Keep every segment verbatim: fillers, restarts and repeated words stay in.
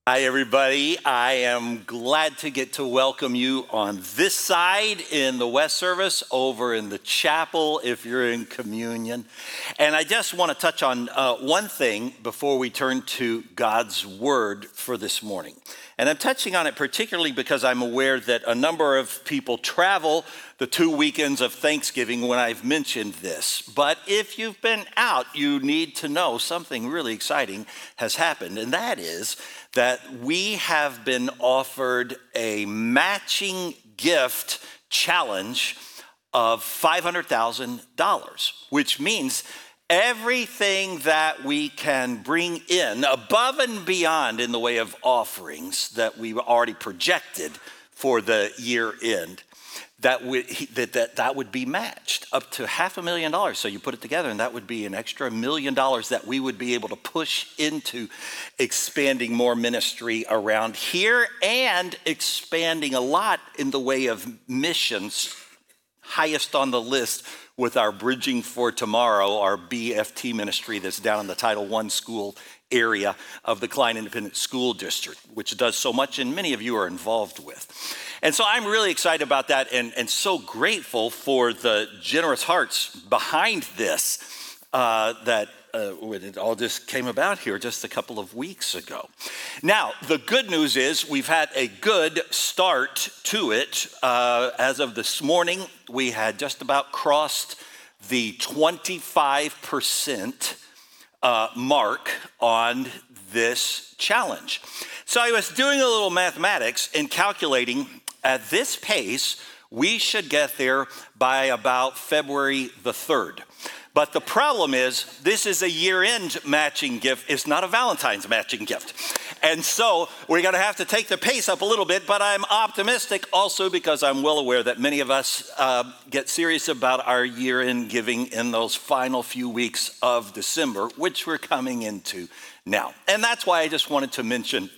Hi, everybody. I am glad to get to welcome you on this side in the West Service, over in the chapel if you're in communion. And I just want to touch on uh, one thing before we turn to God's Word for this morning. And I'm touching on it particularly because I'm aware that a number of people travel the two weekends of Thanksgiving when I've mentioned this. But if you've been out, you need to know something really exciting has happened, and that is that we have been offered a matching gift challenge of five hundred thousand dollars, which means everything that we can bring in above and beyond in the way of offerings that we already projected for the year end, that would, that, that, that would be matched up to half a million dollars. So you put it together and that would be an extra million dollars that we would be able to push into expanding more ministry around here and expanding a lot in the way of missions, highest on the list with our Bridging for Tomorrow, our B F T ministry that's down in the Title one school area of the Klein Independent School District, which does so much and many of you are involved with. And so I'm really excited about that and, and so grateful for the generous hearts behind this uh, that uh, it all just came about here just a couple of weeks ago. Now, the good news is we've had a good start to it. Uh, as of this morning, we had just about crossed the twenty-five percent uh, mark on this challenge. So I was doing a little mathematics and calculating at this pace, we should get there by about February the third. But the problem is, this is a year-end matching gift. It's not a Valentine's matching gift. And so we're going to have to take the pace up a little bit, but I'm optimistic also because I'm well aware that many of us uh, get serious about our year-end giving in those final few weeks of December, which we're coming into now. And that's why I just wanted to mention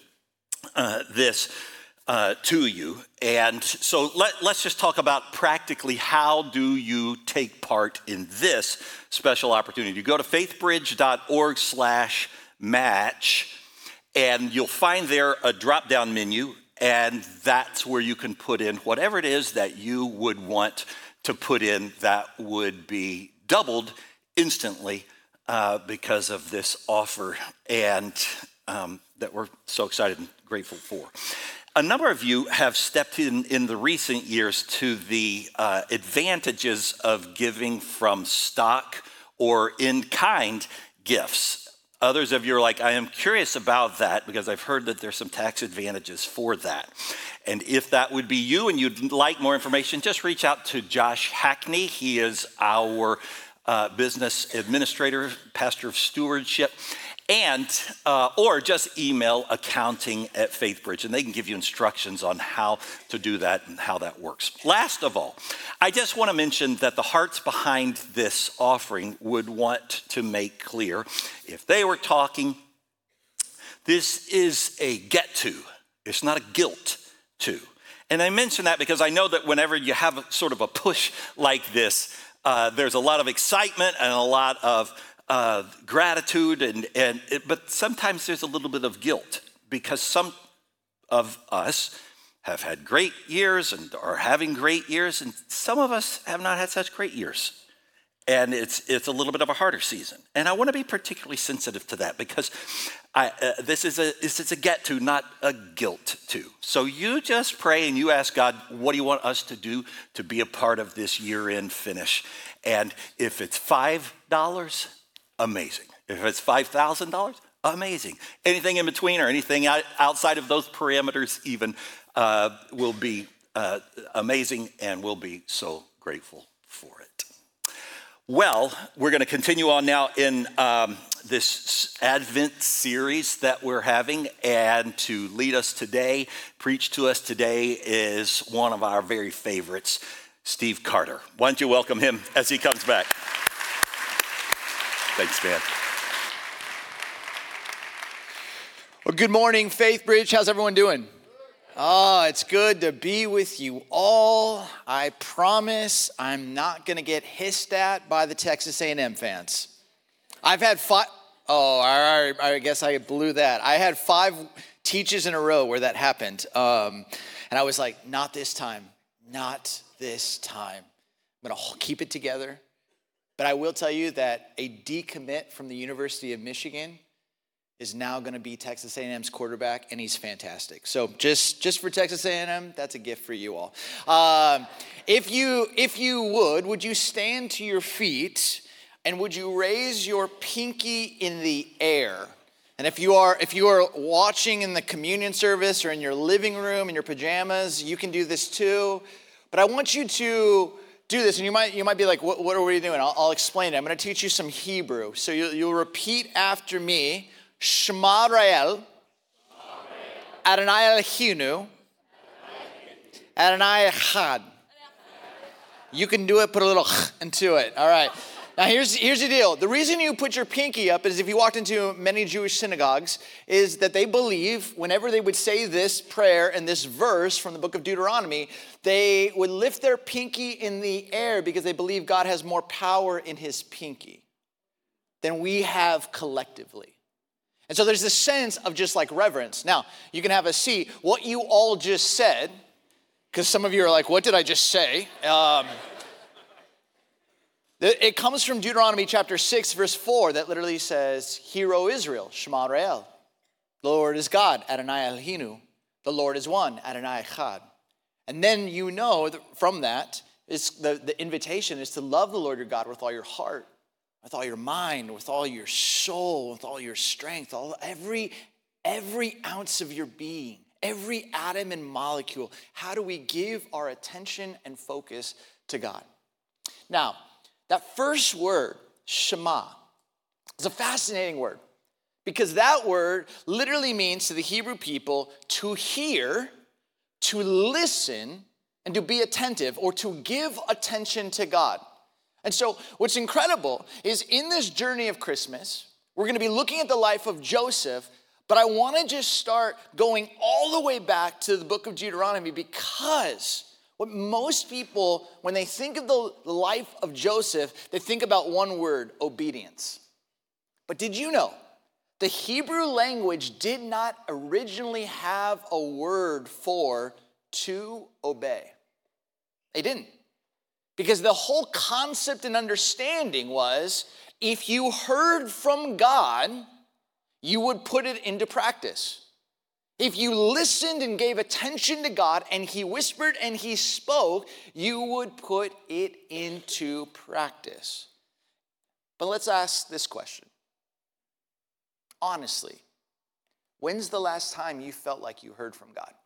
uh, this Uh, to you. And so let, let's just talk about practically how do you take part in this special opportunity. You go to faithbridge.org slash match and you'll find there a drop-down menu, and that's where you can put in whatever it is that you would want to put in that would be doubled instantly uh, because of this offer and um, that we're so excited and grateful for. A number of you have stepped in in the recent years to the uh, advantages of giving from stock or in-kind gifts. Others of you are like, I am curious about that because I've heard that there's some tax advantages for that. And if that would be you and you'd like more information, just reach out to Josh Hackney. He is our uh, business administrator, pastor of stewardship. And, uh, or just email accounting at FaithBridge, and they can give you instructions on how to do that and how that works. Last of all, I just want to mention that the hearts behind this offering would want to make clear, if they were talking, this is a get to. It's not a guilt to. And I mention that because I know that whenever you have a, sort of a push like this, uh, there's a lot of excitement and a lot of Uh, gratitude, and, and it, but sometimes there's a little bit of guilt because some of us have had great years and are having great years, and some of us have not had such great years. And it's it's a little bit of a harder season. And I want to be particularly sensitive to that because I, uh, this is a this is a get to, not a guilt to. So you just pray and you ask God, what do you want us to do to be a part of this year-end finish? And if it's five dollars, amazing. If it's five thousand dollars, amazing. Anything in between or anything outside of those parameters even uh, will be uh, amazing, and we'll be so grateful for it. Well, we're going to continue on now in um, this Advent series that we're having, and to lead us today, preach to us today is one of our very favorites, Steve Carter. Why don't you welcome him as he comes back? Thanks, man. Well, good morning, FaithBridge. How's everyone doing? Oh, it's good to be with you all. I promise I'm not going to get hissed at by the Texas A and M fans. I've had five, oh, I, I guess I blew that. I had five teaches in a row where that happened. Um, and I was like, not this time, not this time. I'm going to keep it together. But I will tell you that a decommit from the University of Michigan is now going to be Texas A and M's quarterback, and he's fantastic. So just, just for Texas A and M, that's a gift for you all. Um, if you, if you would, would you stand to your feet, and would you raise your pinky in the air? And if you are, if you are watching in the communion service or in your living room in your pajamas, you can do this too. But I want you to do this, and you might you might be like, what, what are we doing? I'll, I'll explain it. I'm going to teach you some Hebrew. So you, you'll repeat after me. Shema Rael, Adonai Eloheinu, Adonai Echad. You can do it, put a little into it. All right. Now here's, here's the deal. The reason you put your pinky up is if you walked into many Jewish synagogues, is that they believe whenever they would say this prayer and this verse from the book of Deuteronomy, they would lift their pinky in the air because they believe God has more power in his pinky than we have collectively. And so there's this sense of just like reverence. Now, you can have a seat. What you all just said, because some of you are like, what did I just say? Um, it comes from Deuteronomy chapter six, verse four, that literally says, Hear, O Israel, Shema Rael. The Lord is God, Adonai Eloheinu. The Lord is one, Adonai Echad. And then you know that from that, is the, the invitation is to love the Lord your God with all your heart, with all your mind, with all your soul, with all your strength, all every, every ounce of your being, every atom and molecule. How do we give our attention and focus to God? Now, that first word, Shema, is a fascinating word because that word literally means to the Hebrew people to hear, to listen, and to be attentive or to give attention to God. And so what's incredible is in this journey of Christmas, we're going to be looking at the life of Joseph, but I want to just start going all the way back to the book of Deuteronomy because what most people, when they think of the life of Joseph, they think about one word, obedience. But did you know the Hebrew language did not originally have a word for to obey? They didn't. Because the whole concept and understanding was if you heard from God, you would put it into practice. If you listened and gave attention to God and he whispered and he spoke, you would put it into practice. But let's ask this question. Honestly, when's the last time you felt like you heard from God?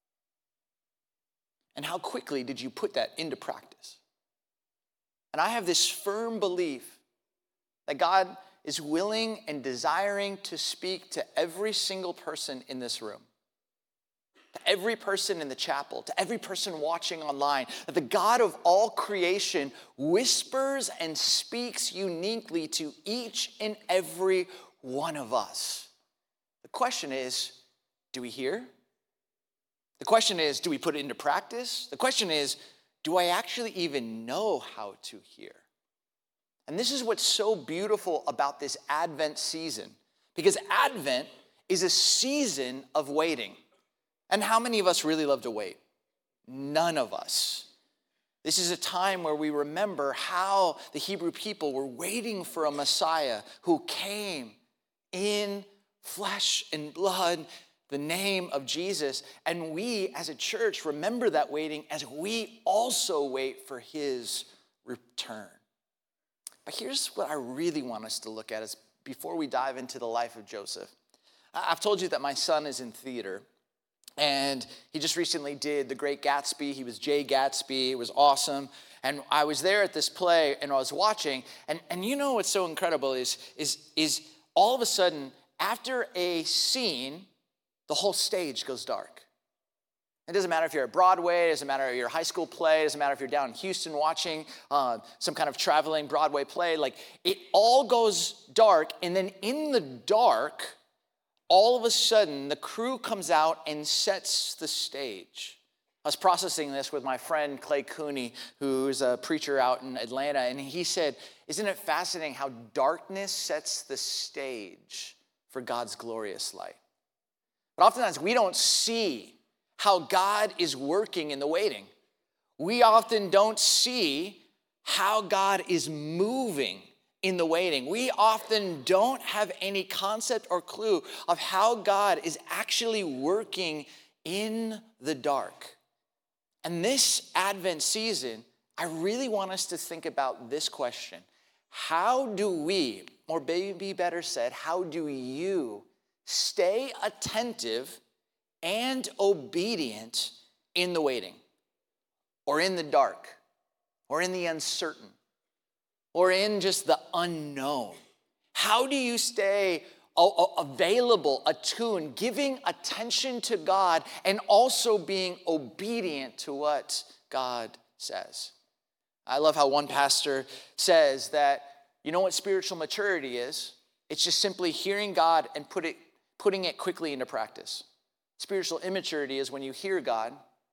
And how quickly did you put that into practice? And I have this firm belief that God is willing and desiring to speak to every single person in this room, to every person in the chapel, to every person watching online, that the God of all creation whispers and speaks uniquely to each and every one of us. The question is, do we hear? The question is, do we put it into practice? The question is, do I actually even know how to hear? And this is what's so beautiful about this Advent season, because Advent is a season of waiting. And how many of us really love to wait? None of us. This is a time where we remember how the Hebrew people were waiting for a Messiah who came in flesh and blood, the name of Jesus. And we as a church remember that waiting as we also wait for his return. But here's what I really want us to look at is before we dive into the life of Joseph. I've told you that my son is in theater, and he just recently did The Great Gatsby. He was Jay Gatsby. It was awesome. And I was there at this play, and I was watching, and, and you know what's so incredible is, is, is all of a sudden, after a scene, the whole stage goes dark. It doesn't matter if you're at Broadway, it doesn't matter if you're a high school play, it doesn't matter if you're down in Houston watching uh, some kind of traveling Broadway play. Like, it all goes dark, and then in the dark, all of a sudden, the crew comes out and sets the stage. I was processing this with my friend Clay Cooney, who's a preacher out in Atlanta, and he said, isn't it fascinating how darkness sets the stage for God's glorious light? But oftentimes we don't see how God is working in the waiting. We often don't see how God is moving in the waiting. We often don't have any concept or clue of how God is actually working in the dark. And this Advent season, I really want us to think about this question. How do we, or maybe better said, how do you stay attentive and obedient in the waiting, or in the dark, or in the uncertain, or in just the unknown? How do you stay available, attuned, giving attention to God, and also being obedient to what God says? I love how one pastor says that, you know what spiritual maturity is? It's just simply hearing God and put it, putting it quickly into practice. Spiritual immaturity is when you hear God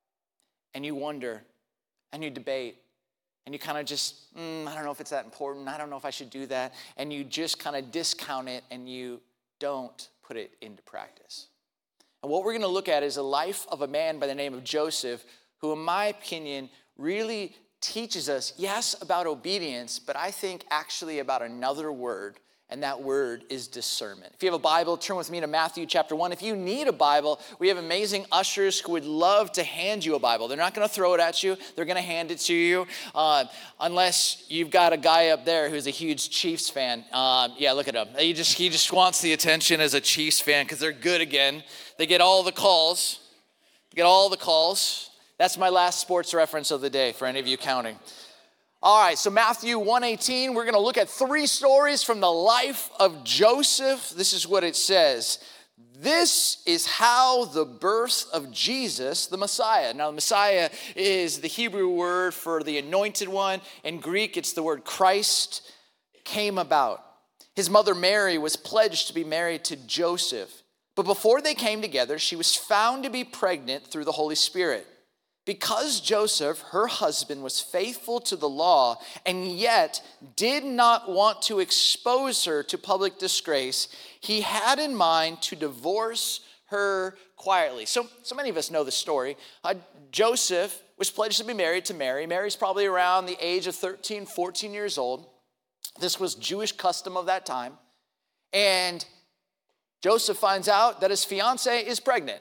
and you wonder and you debate and you kind of just, mm, I don't know if it's that important. I don't know if I should do that. And you just kind of discount it and you don't put it into practice. And what we're going to look at is a life of a man by the name of Joseph, who in my opinion really teaches us, yes, about obedience, but I think actually about another word, and that word is discernment. If you have a Bible, turn with me to Matthew chapter one. If you need a Bible, we have amazing ushers who would love to hand you a Bible. They're not going to throw it at you. They're going to hand it to you, uh, unless you've got a guy up there who's a huge Chiefs fan. Uh, yeah, look at him. He just, he just wants the attention as a Chiefs fan because they're good again. They get all the calls. They get all the calls. That's my last sports reference of the day for any of you counting. All right, so Matthew one eighteen, we're going to look at three stories from the life of Joseph. This is what it says. This is how the birth of Jesus, the Messiah. Now, the Messiah is the Hebrew word for the anointed one. In Greek, it's the word Christ, came about. His mother Mary was pledged to be married to Joseph. But before they came together, she was found to be pregnant through the Holy Spirit. Because Joseph, her husband, was faithful to the law and yet did not want to expose her to public disgrace, he had in mind to divorce her quietly. So, so many of us know the story. Uh, Joseph was pledged to be married to Mary. Mary's probably around the age of thirteen, fourteen years old. This was Jewish custom of that time. And Joseph finds out that his fiancée is pregnant.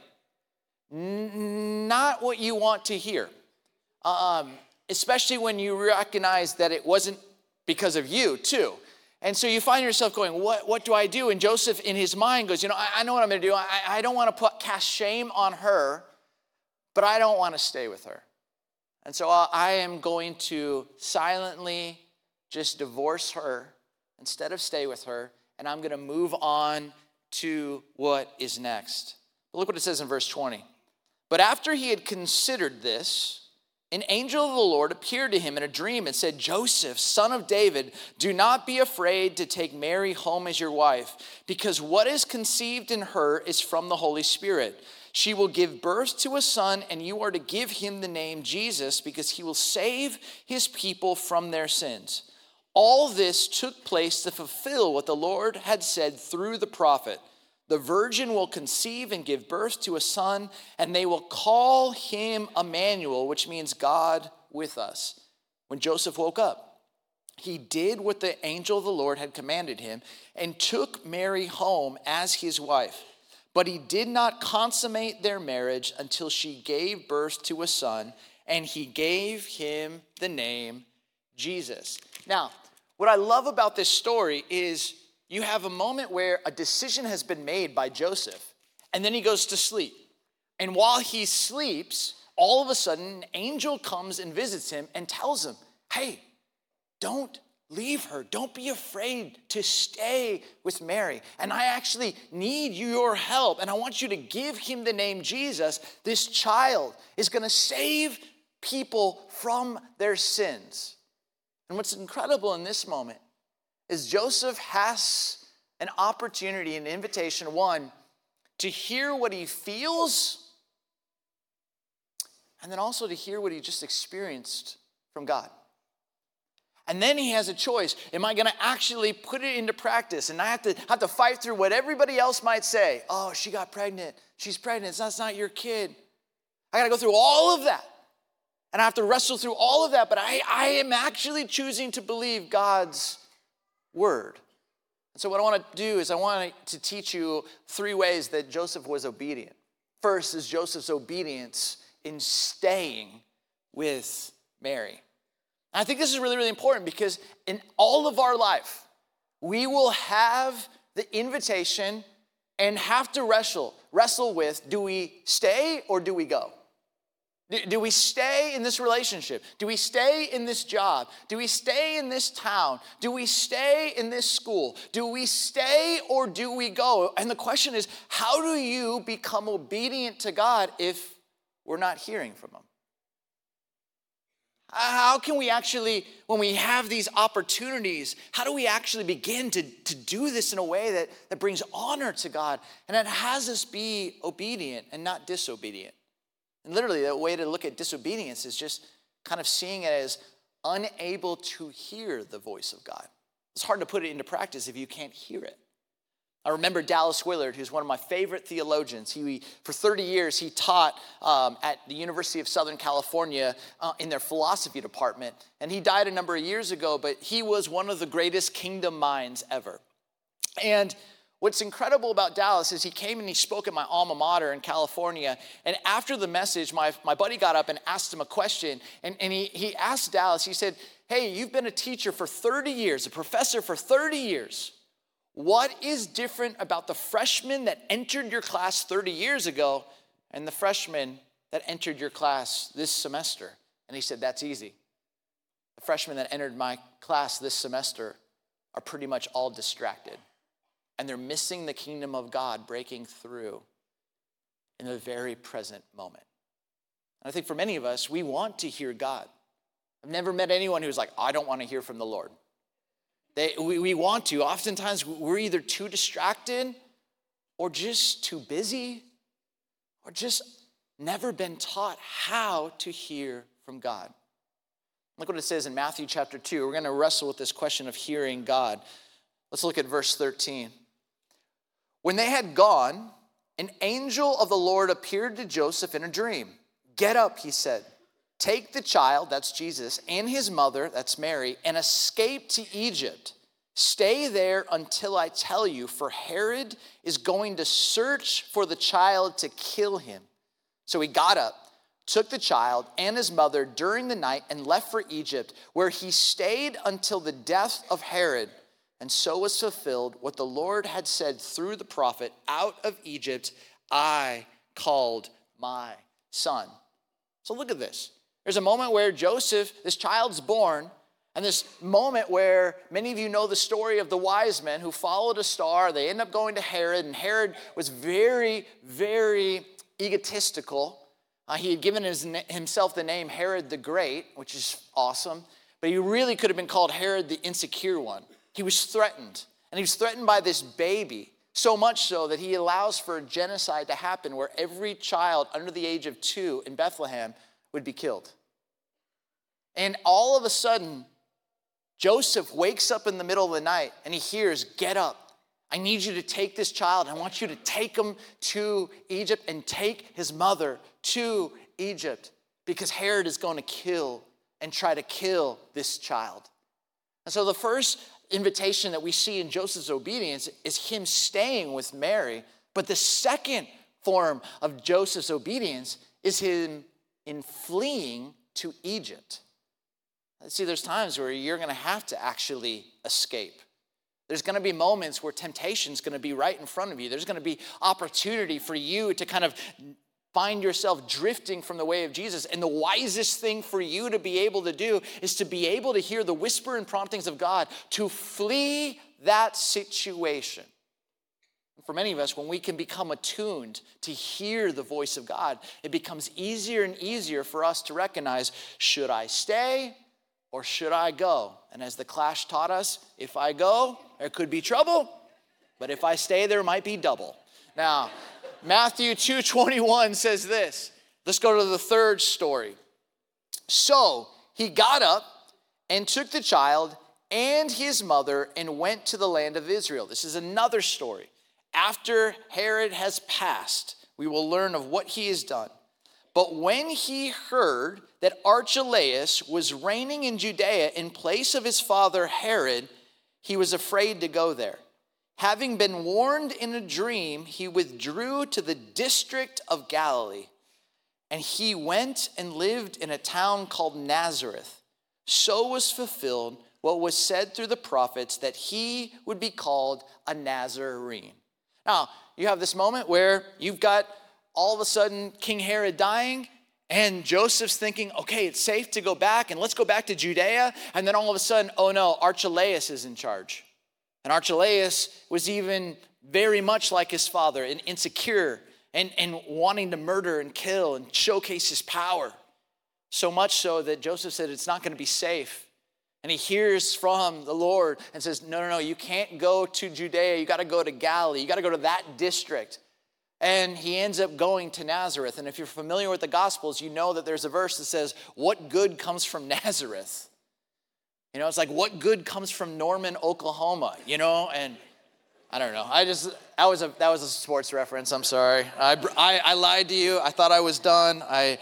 Not what you want to hear, um, especially when you recognize that it wasn't because of you, too. And so you find yourself going, what, what do I do? And Joseph, in his mind, goes, you know, I, I know what I'm going to do. I, I don't want to put cast shame on her, but I don't want to stay with her. And so I, I am going to silently just divorce her instead of stay with her, and I'm going to move on to what is next. But look what it says in verse twenty. But after he had considered this, an angel of the Lord appeared to him in a dream and said, Joseph, son of David, do not be afraid to take Mary home as your wife, because what is conceived in her is from the Holy Spirit. She will give birth to a son, and you are to give him the name Jesus, because he will save his people from their sins. All this took place to fulfill what the Lord had said through the prophet. The virgin will conceive and give birth to a son, and they will call him Emmanuel, which means God with us. When Joseph woke up, he did what the angel of the Lord had commanded him and took Mary home as his wife. But he did not consummate their marriage until she gave birth to a son, and he gave him the name Jesus. Now, what I love about this story is you have a moment where a decision has been made by Joseph, and then he goes to sleep. And while he sleeps, all of a sudden, an angel comes and visits him and tells him, hey, don't leave her. Don't be afraid to stay with Mary. And I actually need your help, and I want you to give him the name Jesus. This child is going to save people from their sins. And what's incredible in this moment is Joseph has an opportunity, an invitation, one, to hear what he feels, and then also to hear what he just experienced from God. And then he has a choice. Am I going to actually put it into practice? And I have to have to fight through what everybody else might say. Oh, she got pregnant. She's pregnant. It's not, it's not your kid. I got to go through all of that. And I have to wrestle through all of that. But I, I am actually choosing to believe God's word. And so what I want to do is I want to teach you three ways that Joseph was obedient. First is Joseph's obedience in staying with Mary. And I think this is really, really important because in all of our life, we will have the invitation and have to wrestle, wrestle with, do we stay or do we go? Do, do we stay in this relationship? Do we stay in this job? Do we stay in this town? Do we stay in this school? Do we stay or do we go? And the question is, how do you become obedient to God if we're not hearing from him? How can we actually, when we have these opportunities, how do we actually begin to, to do this in a way that, that brings honor to God and that has us be obedient and not disobedient? And literally, the way to look at disobedience is just kind of seeing it as unable to hear the voice of God. It's hard to put it into practice if you can't hear it. I remember Dallas Willard, who's one of my favorite theologians. He, for thirty years, he taught um, at the University of Southern California uh, in their philosophy department. And he died a number of years ago, but he was one of the greatest kingdom minds ever. And what's incredible about Dallas is he came and he spoke at my alma mater in California. And after the message, my, my buddy got up and asked him a question. And, and he, he asked Dallas, he said, hey, you've been a teacher for thirty years, a professor for thirty years. What is different about the freshman that entered your class thirty years ago and the freshman that entered your class this semester? And he said, that's easy. The freshmen that entered my class this semester are pretty much all distracted. And they're missing the kingdom of God breaking through in the very present moment. And I think for many of us, we want to hear God. I've never met anyone who's like, I don't want to hear from the Lord. They, we, we want to. Oftentimes, we're either too distracted or just too busy or just never been taught how to hear from God. Look what it says in Matthew chapter two. We're going to wrestle with this question of hearing God. Let's look at verse thirteen. When they had gone, an angel of the Lord appeared to Joseph in a dream. Get up, he said. Take the child, that's Jesus, and his mother, that's Mary, and escape to Egypt. Stay there until I tell you, for Herod is going to search for the child to kill him. So he got up, took the child and his mother during the night, and left for Egypt, where he stayed until the death of Herod. And so was fulfilled what the Lord had said through the prophet, out of Egypt I called my son. So look at this. There's a moment where Joseph, this child's born, and this moment where many of you know the story of the wise men who followed a star. They end up going to Herod, and Herod was very, very egotistical. Uh, he had given his, himself the name Herod the Great, which is awesome, but he really could have been called Herod the Insecure One. He was threatened, and he was threatened by this baby, so much so that he allows for a genocide to happen where every child under the age of two in Bethlehem would be killed. And all of a sudden, Joseph wakes up in the middle of the night and he hears, get up. I need you to take this child. I want you to take him to Egypt and take his mother to Egypt because Herod is going to kill and try to kill this child. And so the first invitation that we see in Joseph's obedience is him staying with Mary. But the second form of Joseph's obedience is him in fleeing to Egypt. See, there's times where you're going to have to actually escape. There's going to be moments where temptation's going to be right in front of you. There's going to be opportunity for you to kind of find yourself drifting from the way of Jesus. And the wisest thing for you to be able to do is to be able to hear the whisper and promptings of God to flee that situation. For many of us, when we can become attuned to hear the voice of God, it becomes easier and easier for us to recognize, should I stay or should I go? And as the Clash taught us, if I go, there could be trouble, but if I stay, there might be double. Now, Matthew two twenty-one says this. Let's go to the third story. So he got up and took the child and his mother and went to the land of Israel. This is another story. After Herod has passed, we will learn of what he has done. But when he heard that Archelaus was reigning in Judea in place of his father Herod, he was afraid to go there. Having been warned in a dream, he withdrew to the district of Galilee. And he went and lived in a town called Nazareth. So was fulfilled what was said through the prophets, that he would be called a Nazarene. Now, you have this moment where you've got all of a sudden King Herod dying, and Joseph's thinking, okay, it's safe to go back, and let's go back to Judea. And then all of a sudden, oh no, Archelaus is in charge. And Archelaus was even very much like his father, and insecure, and, and wanting to murder and kill and showcase his power. So much so that Joseph said it's not going to be safe. And he hears from the Lord and says, no, no, no, you can't go to Judea. You got to go to Galilee. You got to go to that district. And he ends up going to Nazareth. And if you're familiar with the Gospels, you know that there's a verse that says, what good comes from Nazareth? You know, it's like, what good comes from Norman, Oklahoma? You know, and I don't know. I just, that was a, that was a sports reference. I'm sorry. I, I, I lied to you. I thought I was done. I,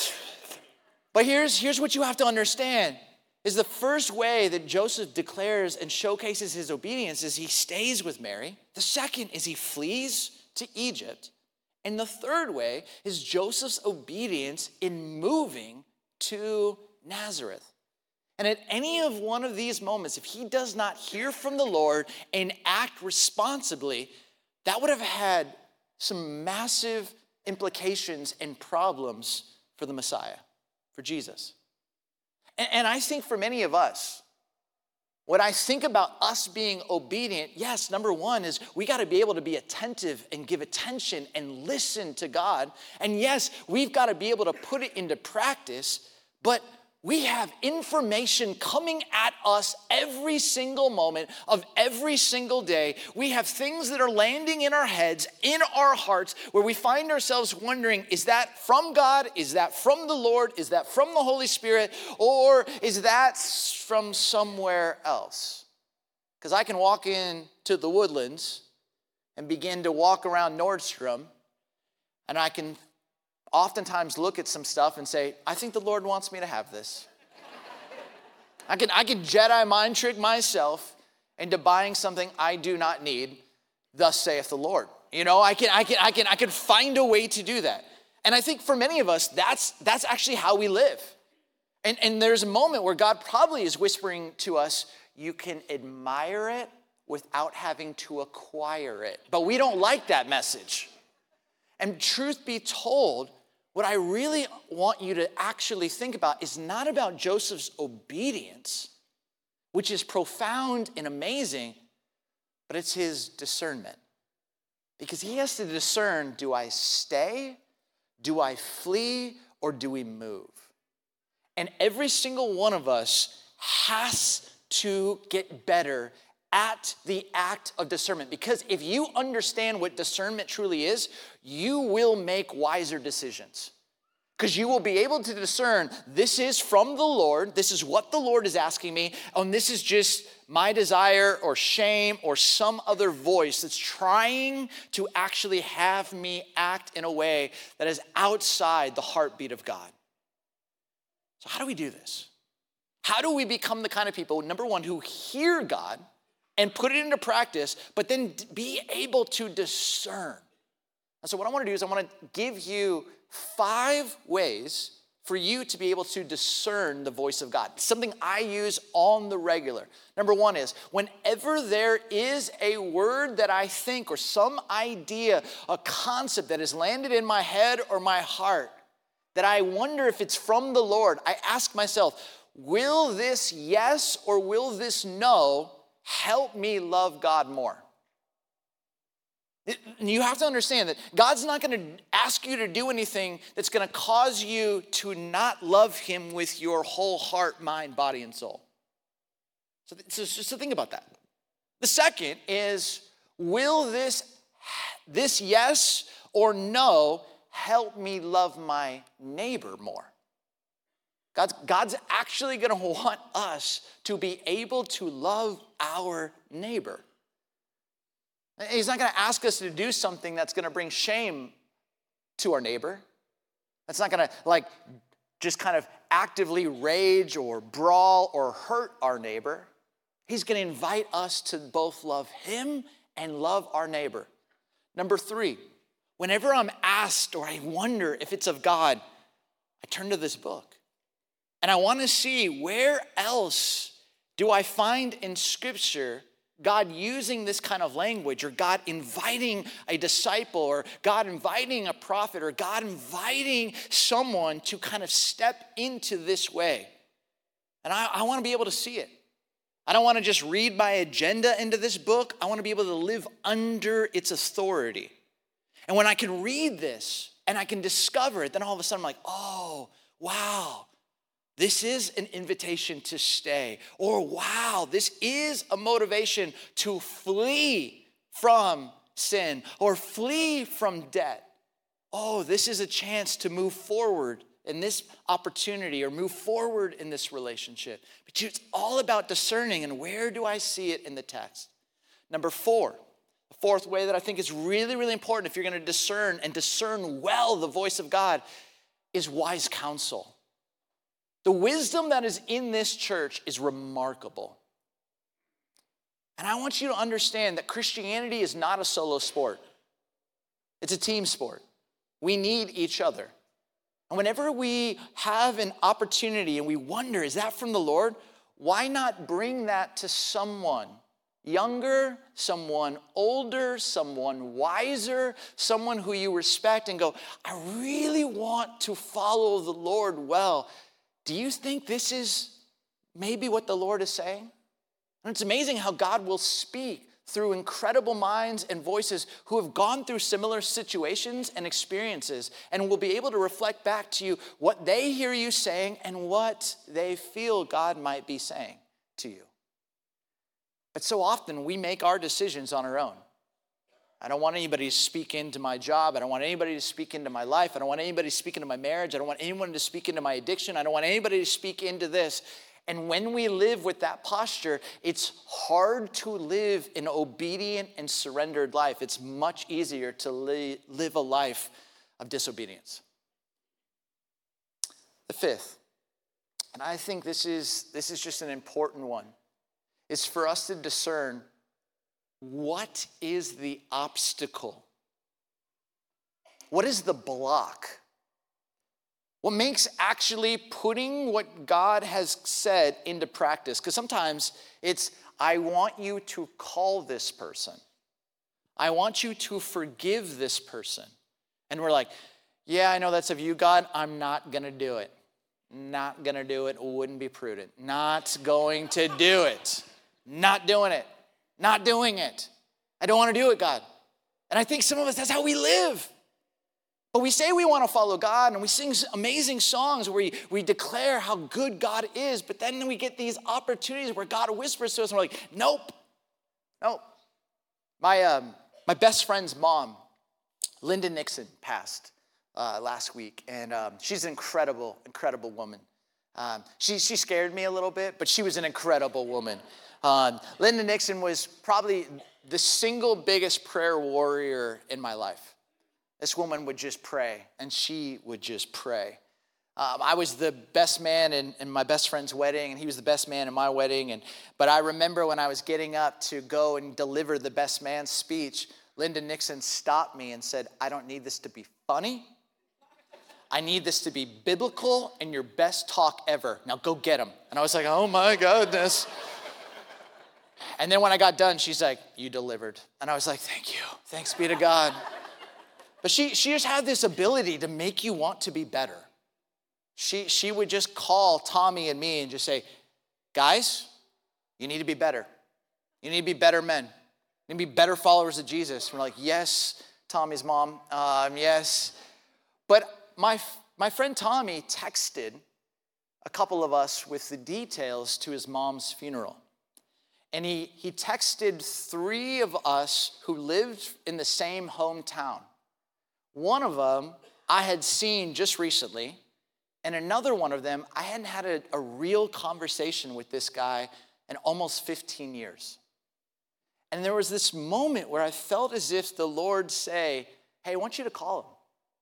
but here's, here's what you have to understand. Is the first way that Joseph declares and showcases his obedience is he stays with Mary. The second is he flees to Egypt. And the third way is Joseph's obedience in moving to Nazareth. And at any of one of these moments, if he does not hear from the Lord and act responsibly, that would have had some massive implications and problems for the Messiah, for Jesus. And I think for many of us, when I think about us being obedient, yes, number one is we got to be able to be attentive and give attention and listen to God. And yes, we've got to be able to put it into practice, but we have information coming at us every single moment of every single day. We have things that are landing in our heads, in our hearts, where we find ourselves wondering, is that from God? Is that from the Lord? Is that from the Holy Spirit? Or is that from somewhere else? Because I can walk into the Woodlands and begin to walk around Nordstrom, and I can oftentimes look at some stuff and say, I think the Lord wants me to have this. I can, I can Jedi mind trick myself into buying something I do not need, thus saith the Lord. You know, I can, I can, I can, I can find a way to do that. And I think for many of us, that's, that's actually how we live. And, and there's a moment where God probably is whispering to us, you can admire it without having to acquire it. But we don't like that message. And truth be told, what I really want you to actually think about is not about Joseph's obedience, which is profound and amazing, but it's his discernment. Because he has to discern, do I stay, do I flee, or do we move? And every single one of us has to get better at the act of discernment. Because if you understand what discernment truly is, you will make wiser decisions. Because you will be able to discern, this is from the Lord, this is what the Lord is asking me, and this is just my desire or shame or some other voice that's trying to actually have me act in a way that is outside the heartbeat of God. So how do we do this? How do we become the kind of people, number one, who hear God and put it into practice, but then be able to discern? And so what I want to do is I want to give you five ways for you to be able to discern the voice of God. Something I use on the regular. Number one is, whenever there is a word that I think or some idea, a concept that has landed in my head or my heart, that I wonder if it's from the Lord, I ask myself, will this yes or will this no help me love God more? You have to understand that God's not going to ask you to do anything that's going to cause you to not love him with your whole heart, mind, body, and soul. So, so just to think about that. The second is, will this, this yes or no help me love my neighbor more? God's, God's actually going to want us to be able to love our neighbor. He's not going to ask us to do something that's going to bring shame to our neighbor. That's not going to like just kind of actively rage or brawl or hurt our neighbor. He's going to invite us to both love him and love our neighbor. Number three, whenever I'm asked or I wonder if it's of God, I turn to this book. And I want to see where else do I find in Scripture God using this kind of language, or God inviting a disciple, or God inviting a prophet, or God inviting someone to kind of step into this way. And I, I want to be able to see it. I don't want to just read my agenda into this book. I want to be able to live under its authority. And when I can read this and I can discover it, then all of a sudden I'm like, oh, wow. This is an invitation to stay. Or wow, this is a motivation to flee from sin or flee from debt. Oh, this is a chance to move forward in this opportunity or move forward in this relationship. But it's all about discerning, and where do I see it in the text? Number four, the fourth way that I think is really, really important if you're going to discern and discern well the voice of God is wise counsel. The wisdom that is in this church is remarkable. And I want you to understand that Christianity is not a solo sport. It's a team sport. We need each other. And whenever we have an opportunity and we wonder, is that from the Lord? Why not bring that to someone younger, someone older, someone wiser, someone who you respect, and go, I really want to follow the Lord well. Do you think this is maybe what the Lord is saying? And it's amazing how God will speak through incredible minds and voices who have gone through similar situations and experiences, and will be able to reflect back to you what they hear you saying and what they feel God might be saying to you. But so often we make our decisions on our own. I don't want anybody to speak into my job. I don't want anybody to speak into my life. I don't want anybody to speak into my marriage. I don't want anyone to speak into my addiction. I don't want anybody to speak into this. And when we live with that posture, it's hard to live an obedient and surrendered life. It's much easier to li- live a life of disobedience. The fifth, and I think this is, this is just an important one, is for us to discern what is the obstacle? What is the block? What makes actually putting what God has said into practice? Because sometimes it's, I want you to call this person. I want you to forgive this person. And we're like, yeah, I know that's of you, God. I'm not going to do it. Not going to do it. Wouldn't be prudent. Not going to do it. Not doing it. Not doing it. I don't want to do it, God. And I think some of us, that's how we live. But we say we want to follow God, and we sing amazing songs where we, we declare how good God is, but then we get these opportunities where God whispers to us, and we're like, nope, nope. My, um, my best friend's mom, Linda Nixon, passed uh, last week, and um, she's an incredible, incredible woman. Um, she, she scared me a little bit, but she was an incredible woman. Um, Linda Nixon was probably the single biggest prayer warrior in my life. This woman would just pray, and she would just pray. Um, I was the best man in, in my best friend's wedding, and he was the best man in my wedding. And but I remember when I was getting up to go and deliver the best man speech, Linda Nixon stopped me and said, I don't need this to be funny. I need this to be biblical and your best talk ever. Now go get him. And I was like, oh my goodness. And then when I got done, she's like, you delivered. And I was like, thank you. Thanks be to God. But she, she just had this ability to make you want to be better. She, she would just call Tommy and me and just say, guys, you need to be better. You need to be better men. You need to be better followers of Jesus. And we're like, yes, Tommy's mom, um, yes. But my, my friend Tommy texted a couple of us with the details to his mom's funeral. And he, he texted three of us who lived in the same hometown. One of them I had seen just recently, And another one of them, I hadn't had a, a real conversation with this guy in almost fifteen years. And there was this moment where I felt as if the Lord say, hey, I want you to call him.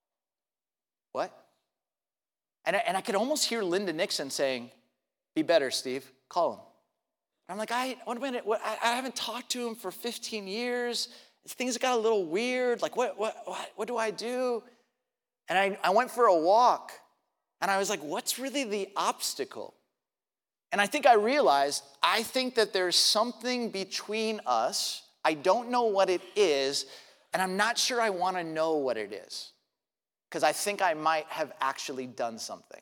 What? And I, and I could almost hear Linda Nixon saying, be better, Steve, call him. And I'm like, I, what a minute, what, I, I haven't talked to him for fifteen years. Things got a little weird. Like, what, what, what, what do I do? And I, I went for a walk, and I was like, what's really the obstacle? And I think I realized, I think that there's something between us. I don't know what it is, and I'm not sure I want to know what it is, because I think I might have actually done something.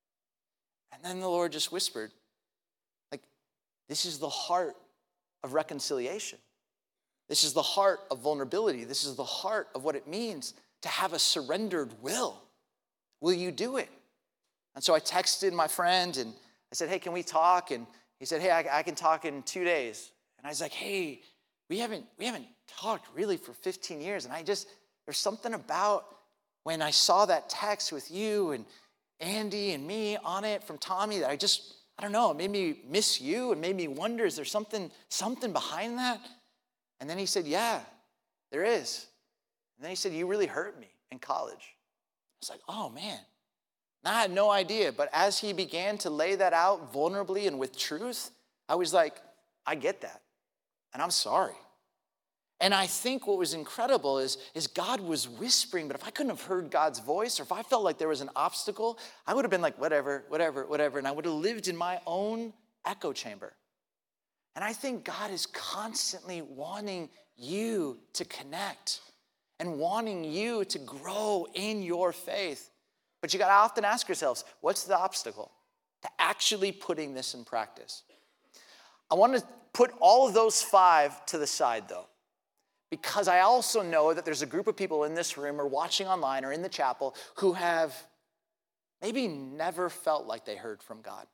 And then the Lord just whispered, like, this is the heart of reconciliation. This is the heart of vulnerability. This is the heart of what it means to have a surrendered will. Will you do it? And so I texted my friend and I said, hey, can we talk? And he said, hey, I, I can talk in two days. And I was like, hey, we haven't, we haven't talked really for fifteen years. And I just, there's something about when I saw that text with you and Andy and me on it from Tommy that I just, I don't know, it made me miss you and made me wonder, is there something, something behind that? And then he said, yeah, there is. And then he said, you really hurt me in college. I was like, oh, man. And I had no idea. But as he began to lay that out vulnerably and with truth, I was like, I get that. And I'm sorry. And I think what was incredible is, is God was whispering, but if I couldn't have heard God's voice, or if I felt like there was an obstacle, I would have been like, whatever, whatever, whatever. And I would have lived in my own echo chamber. And I think God is constantly wanting you to connect and wanting you to grow in your faith. But you got to often ask yourselves, what's the obstacle to actually putting this in practice? I want to put all of those five to the side, though, because I also know that there's a group of people in this room or watching online or in the chapel who have maybe never felt like they heard from God.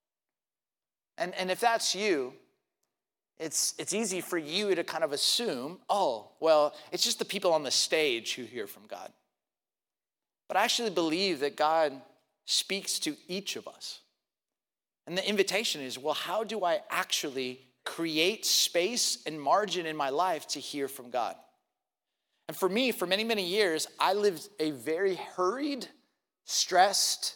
And, and if that's you, It's, it's easy for you to kind of assume, oh, well, it's just the people on the stage who hear from God. But I actually believe that God speaks to each of us. And the invitation is, well, how do I actually create space and margin in my life to hear from God? And for me, for many, many years, I lived a very hurried, stressed,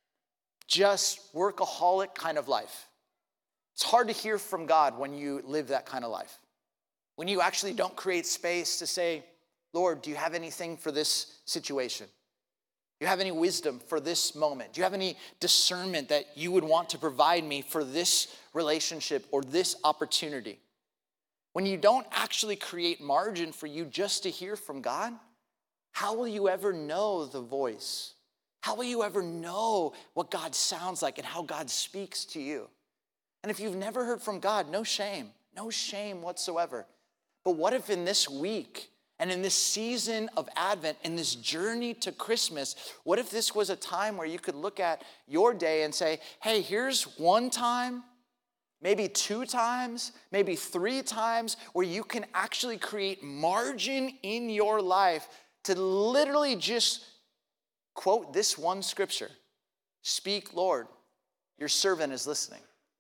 just workaholic kind of life. It's hard to hear from God when you live that kind of life. When you actually don't create space to say, Lord, do you have anything for this situation? Do you have any wisdom for this moment? Do you have any discernment that you would want to provide me for this relationship or this opportunity? When you don't actually create margin for you just to hear from God, how will you ever know the voice? How will you ever know what God sounds like and how God speaks to you? And if you've never heard from God, no shame, no shame whatsoever. But what if in this week and in this season of Advent, in this journey to Christmas, what if this was a time where you could look at your day and say, hey, here's one time, maybe two times, maybe three times, where you can actually create margin in your life to literally just quote this one scripture, speak, Lord, your servant is listening.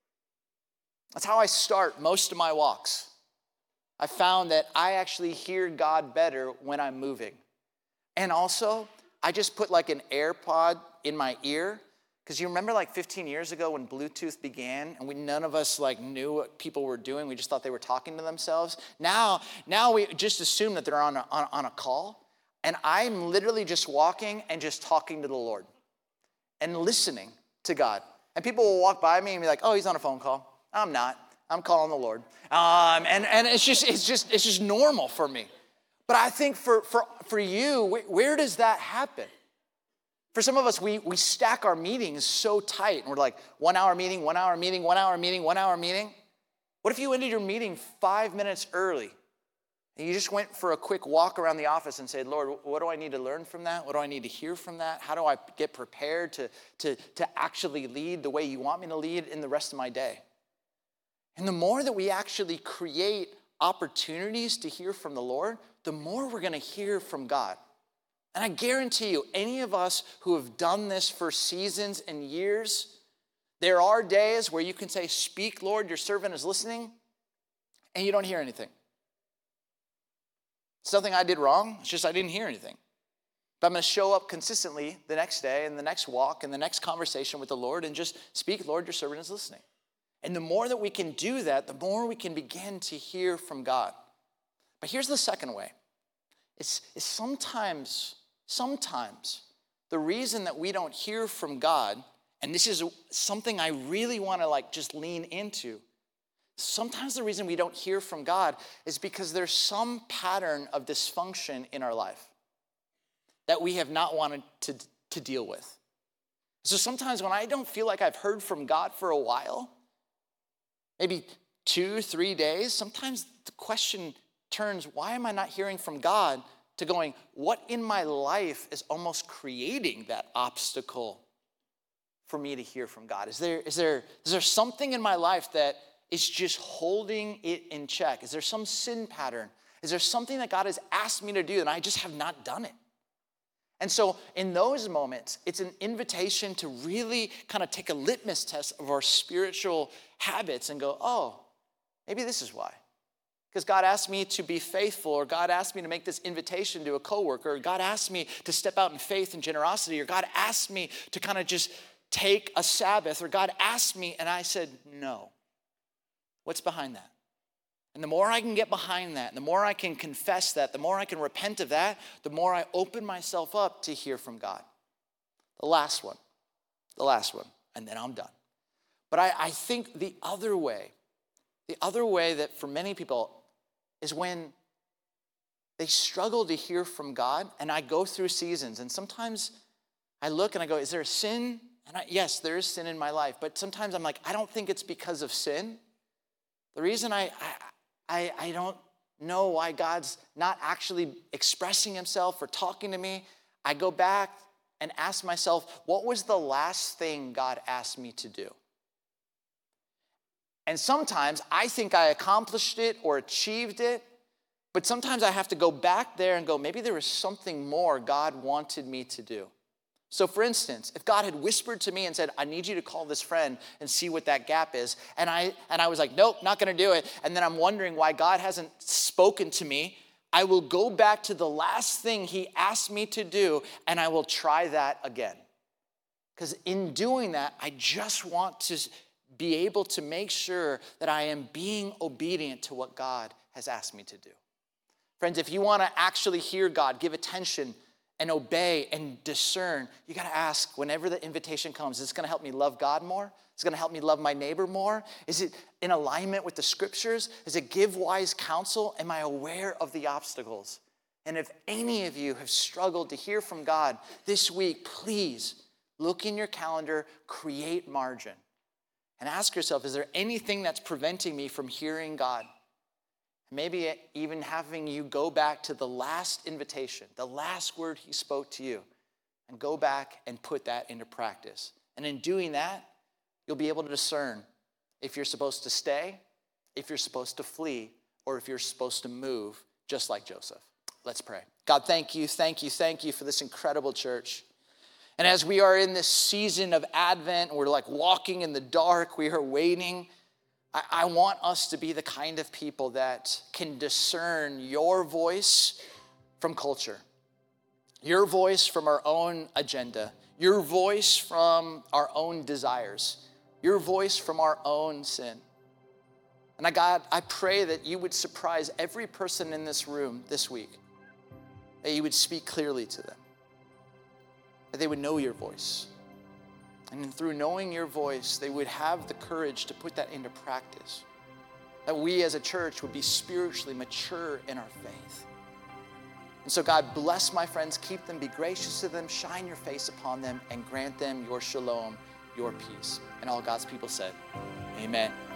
That's how I start most of my walks. I found that I actually hear God better when I'm moving. And also, I just put like an AirPod in my ear, because you remember like fifteen years ago when Bluetooth began and we none of us like knew what people were doing. We just thought they were talking to themselves. Now, now we just assume that they're on a, on, on a call. And I'm literally just walking and just talking to the Lord and listening to God. And people will walk by me and be like, oh, he's on a phone call. I'm not. I'm calling the Lord. Um, and, and it's just it's just it's just normal for me. But I think for for for you, where, where does that happen? For some of us, we we stack our meetings so tight, and we're like one hour meeting, one hour meeting, one hour meeting, one hour meeting. What if you ended your meeting five minutes early, and you just went for a quick walk around the office and said, Lord, what do I need to learn from that? What do I need to hear from that? How do I get prepared to to to actually lead the way you want me to lead in the rest of my day? And the more that we actually create opportunities to hear from the Lord, the more we're going to hear from God. And I guarantee you, any of us who have done this for seasons and years, there are days where you can say, speak, Lord, your servant is listening, and you don't hear anything. It's nothing I did wrong. It's just I didn't hear anything. But I'm going to show up consistently the next day and the next walk and the next conversation with the Lord and just speak, Lord, your servant is listening. And the more that we can do that, the more we can begin to hear from God. But here's the second way. It's, it's sometimes, sometimes the reason that we don't hear from God, and this is something I really want to like just lean into, sometimes the reason we don't hear from God is because there's some pattern of dysfunction in our life that we have not wanted to, to deal with. So sometimes when I don't feel like I've heard from God for a while, maybe two, three days, sometimes the question turns, why am I not hearing from God, to going, what in my life is almost creating that obstacle for me to hear from God? Is there, is there, is there something in my life that is just holding it in check? Is there some sin pattern? Is there something that God has asked me to do and I just have not done it? And so in those moments, it's an invitation to really kind of take a litmus test of our spiritual habits and go, oh, maybe this is why. Because God asked me to be faithful, or God asked me to make this invitation to a coworker, or God asked me to step out in faith and generosity, or God asked me to kind of just take a Sabbath, or God asked me and I said no. What's behind that? And the more I can get behind that, the more I can confess that, the more I can repent of that, the more I open myself up to hear from God. The last one, the last one, and then I'm done. But I, I think the other way, the other way that for many people is when they struggle to hear from God, and I go through seasons, and sometimes I look and I go, is there a sin? And I, yes, there is sin in my life, but sometimes I'm like, I don't think it's because of sin. The reason I, I, I don't know why God's not actually expressing himself or talking to me, I go back and ask myself, what was the last thing God asked me to do? And sometimes I think I accomplished it or achieved it, but sometimes I have to go back there and go, maybe there was something more God wanted me to do. So for instance, if God had whispered to me and said, I need you to call this friend and see what that gap is, and I and I was like, nope, not gonna do it, and then I'm wondering why God hasn't spoken to me, I will go back to the last thing he asked me to do, and I will try that again. Because in doing that, I just want to be able to make sure that I am being obedient to what God has asked me to do. Friends, if you want to actually hear God, give attention and obey and discern, you got to ask whenever the invitation comes, is this going to help me love God more? Is it going to help me love my neighbor more? Is it in alignment with the scriptures? Does it give wise counsel? Am I aware of the obstacles? And if any of you have struggled to hear from God this week, please look in your calendar, create margin. And ask yourself, is there anything that's preventing me from hearing God? Maybe even having you go back to the last invitation, the last word he spoke to you, and go back and put that into practice. And in doing that, you'll be able to discern if you're supposed to stay, if you're supposed to flee, or if you're supposed to move, just like Joseph. Let's pray. God, thank you, thank you, thank you for this incredible church. And as we are in this season of Advent, we're like walking in the dark, we are waiting, I, I want us to be the kind of people that can discern your voice from culture, your voice from our own agenda, your voice from our own desires, your voice from our own sin. And I, God, I pray that you would surprise every person in this room this week, that you would speak clearly to them, that they would know your voice. And through knowing your voice, they would have the courage to put that into practice. That we as a church would be spiritually mature in our faith. And so God, bless my friends, keep them, be gracious to them, shine your face upon them, and grant them your shalom, your peace. And all God's people said, amen.